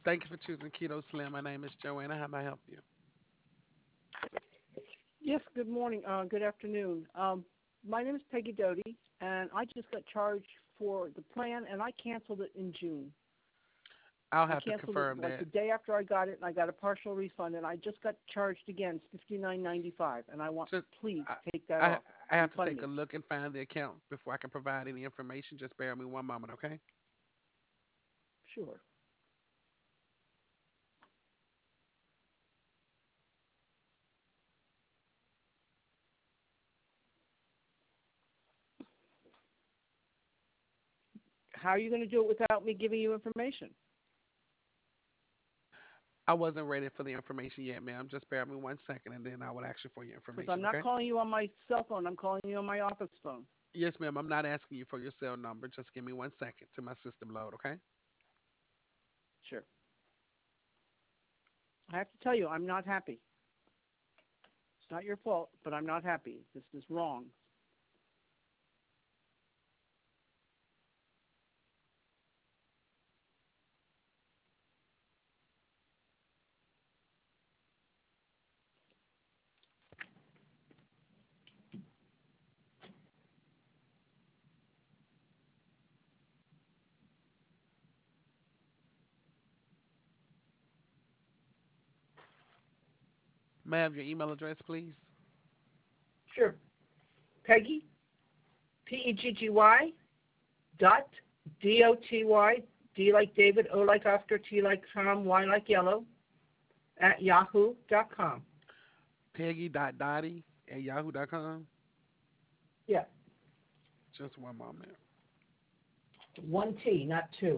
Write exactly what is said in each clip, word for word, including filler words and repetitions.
Thank you for choosing Keto Slim. My name is Joanna. How may I help you? Yes, good morning. Uh, good afternoon. Um, my name is Peggy Doty, and I just got charged for the plan, and I canceled it in June. I'll I have to canceled it confirm like the that. day after I got it, and I got a partial refund, and I just got charged again, fifty nine ninety five, and I want Just please I, take that I off, I have to refund take a me. look and find the account before I can provide any information. Just bear with me one moment, okay? Sure. How are you going to do it without me giving you information? I wasn't ready for the information yet, ma'am. Just bear with me one second, and then I will ask you for your Because I'm information, not okay? calling you on my cell phone. I'm calling you on my office phone. Yes, ma'am. I'm not asking you for your cell number. Just give me one second to my system load, okay? Sure. I have to tell you, I'm not happy. It's not your fault, but I'm not happy. This is wrong. May I have your email address, please? Sure. Peggy, P E G G Y, dot, D O T Y, D like David, O like Oscar, T like Tom, Y like yellow, at yahoo dot com. Peggy.dottie at yahoo dot com. Yeah, Just one moment. one T, not two.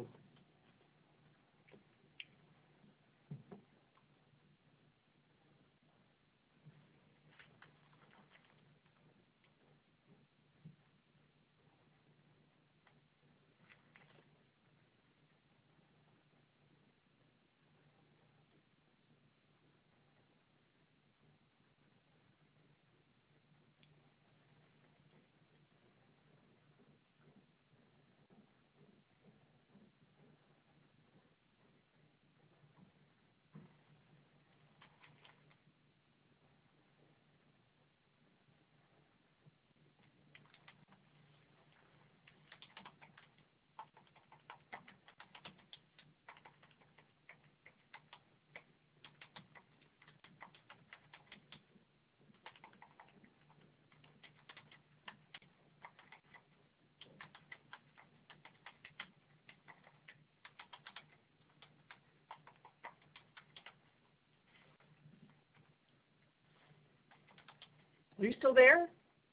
Are you still there?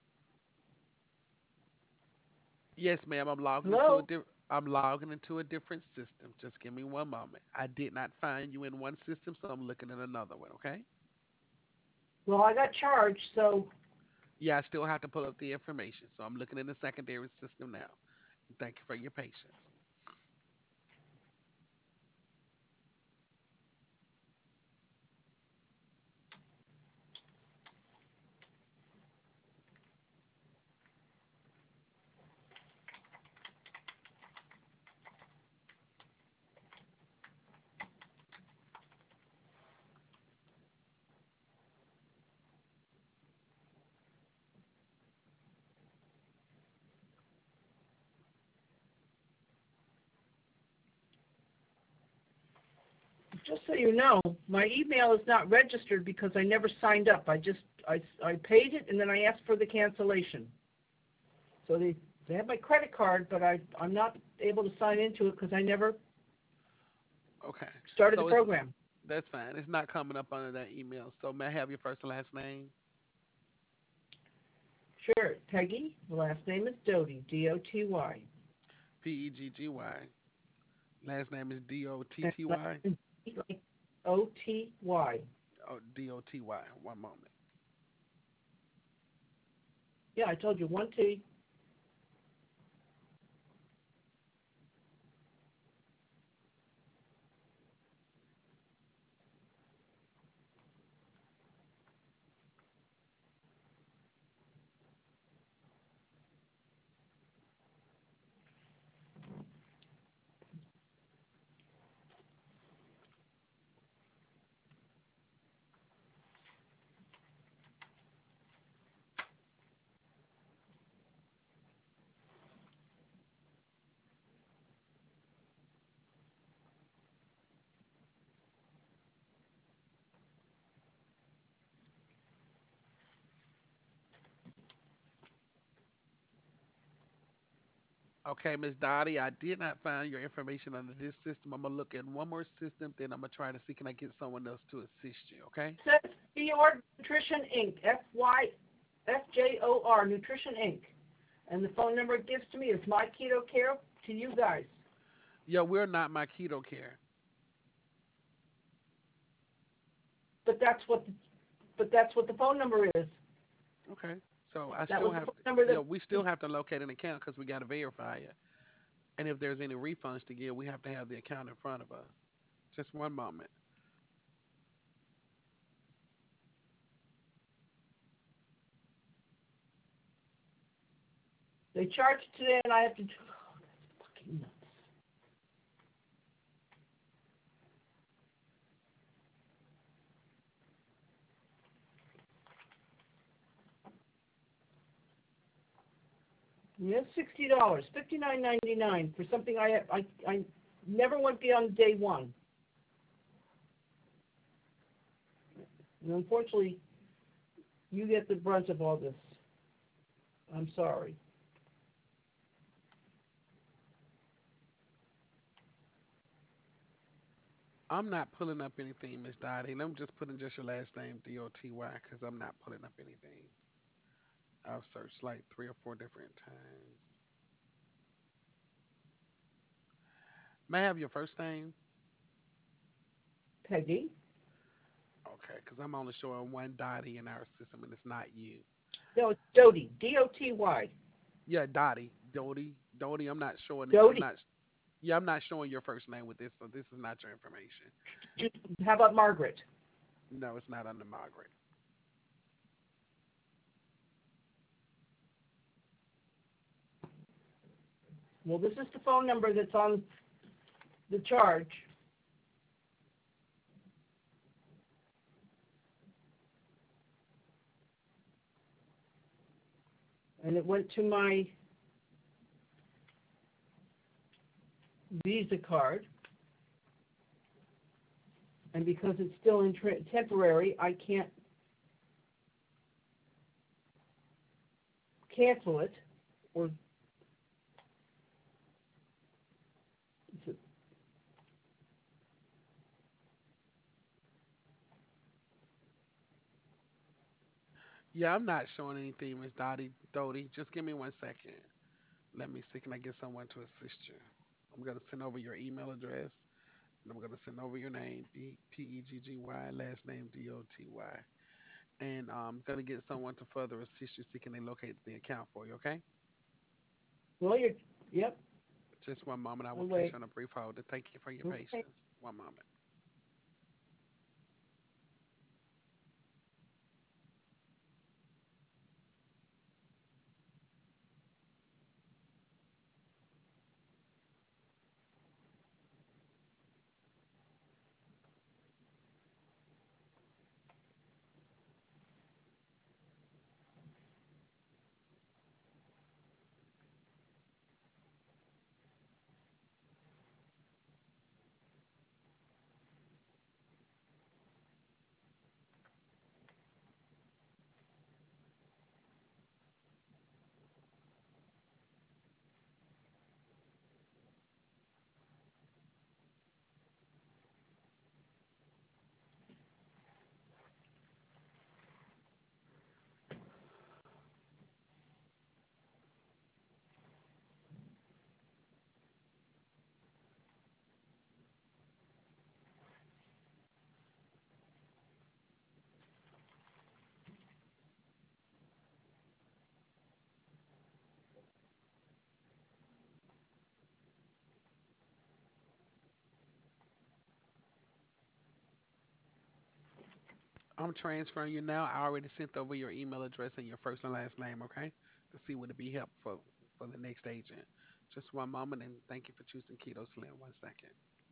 Yes, ma'am. I'm logging into a Hello? diff- I'm logging into a different system. Just give me one moment. I did not find you in one system, so I'm looking at another one, okay? Well, I got charged, so Yeah, I still have to pull up the information. So I'm looking in the secondary system now. Thank you for your patience. just so you know, my email is not registered because I never signed up. I just, I, I paid it and then I asked for the cancellation. So they, they have my credit card, but I, I'm not able to sign into it because I never Okay. started the So it's program. that's fine. It's not coming up under that email. So may I have your first and last name? Sure, Peggy. The last name is Doty, D O T Y. P E G G Y. Last name is D O T And T last Y. name is like O T Y. Oh, D O T Y. One moment. Yeah, I told you one T. Okay, Miss Dottie, I did not find your information under this system. I'm gonna look at one more system, then I'm gonna try to see can I get someone else to assist you. Okay? It says Fjord Nutrition Inc. F Y F J O R Nutrition Inc. And the phone number it gives to me is My Keto Care to you guys. Yeah, we're not my keto care. But that's what the, but that's what the phone number is. Okay. So I That still was the have phone to, number yeah, that we still have to locate an account because we got to verify it. And if there's any refunds to give, we have to have the account in front of us. Just one moment. they charged today, and I have to. Oh, that's fucking nuts. Yes, sixty dollars, fifty nine ninety nine for something I I I never went beyond day one. And unfortunately, you get the brunt of all this. I'm sorry. I'm not pulling up anything, Miss Dottie. And I'm just putting just your last name, D O T Y, because I'm not pulling up anything. I've searched like three or four different times. May I have your first name? Peggy. Okay, because I'm only showing one Dottie in our system and it's not you. No, it's Doty. D O T Y. Yeah, Dottie. Dodie. Dodie, I'm not showing it. I'm Doty. not, yeah, I'm not showing your first name with this, so this is not your information. How about Margaret? No, it's not under Margaret. Well, this is the phone number that's on the charge, and it went to my Visa card. And because it's still in tra- temporary, I can't cancel it. Or Yeah, I'm not showing anything, Miss Dottie. Dodie, just give me one second. Let me see. Can I get someone to assist you? I'm gonna send over your email address, and I'm gonna send over your name, D P E G G Y, last name D O T Y, and I'm gonna get someone to further assist you. See can they locate the account for you? Okay? well, you're yep. Just one moment. I will I'll place wait. you on a brief hold. Thank you for your Okay. patience. One moment. I'm transferring you now. I already sent over your email address and your first and last name. Okay? To see would it be helpful for the next agent. Just one moment, and thank you for choosing Keto Slim. One second.